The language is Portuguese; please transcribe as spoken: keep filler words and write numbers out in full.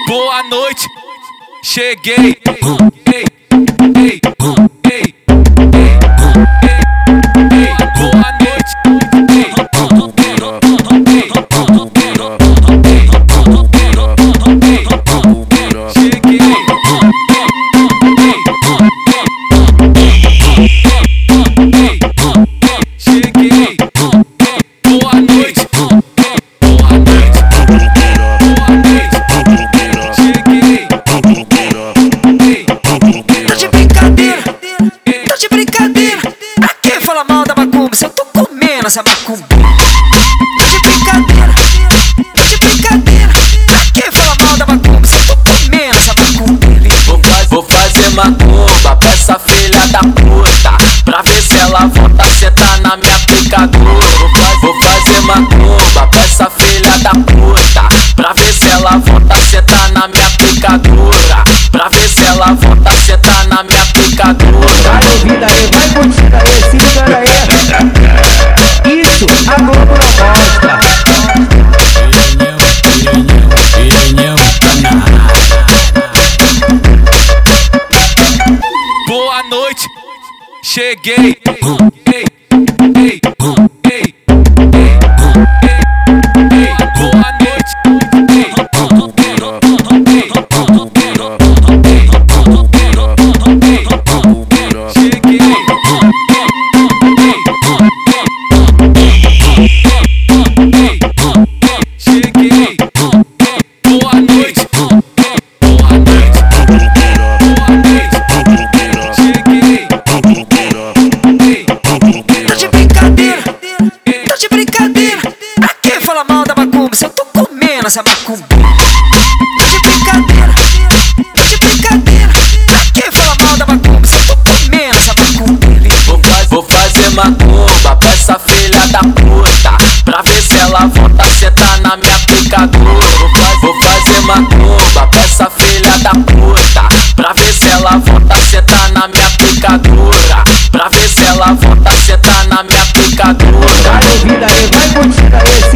Boa noite, cheguei. Ei, ei, ei, ei, boa noite. Ei, cheguei. Cheguei. Boa noite. Boa noite. Boa noite. Cheguei. Tá de brincadeira, tá de brincadeira. Pra que fala mal da macumba se eu tô comendo essa macumba? Tá de brincadeira, tá de brincadeira. Pra que fala mal da macumba se eu tô comendo essa macumba? Vou, faz, vou fazer macumba pra essa filha da puta, pra ver se ela volta a sentar na minha picadura. Vou, faz, vou fazer macumba pra essa filha da puta, pra ver se ela volta a sentar na minha picadura. Pra ver se ela volta a sentar na minha picadura. Vai ouvindo aí, vai curtindo aí, se liga aí. Isso, a Globo não mostra. Boa noite, cheguei. Ei, ei, ei, ei, boa noite. Ei, cheguei. Cheguei. Boa noite. Boa noite. Boa noite. Cheguei. Tá de brincadeira, tá de brincadeira. Pra que fala mal da macumba se eu tô comendo essa macumba? Tá de brincadeira, tá de brincadeira. Pra que fala mal da macumba se eu tô comendo essa macumba? Vou, faz, vou fazer macumba pra essa filha da puta, pra ver se ela volta a sentar na minha picadura. Vou, faz, vou fazer macumba pra essa filha da puta, pra ver se ela volta a sentar na minha picadura. Pra ver se ela volta a sentar na minha picadura. Vai ouvindo aí, vai curtindo aí,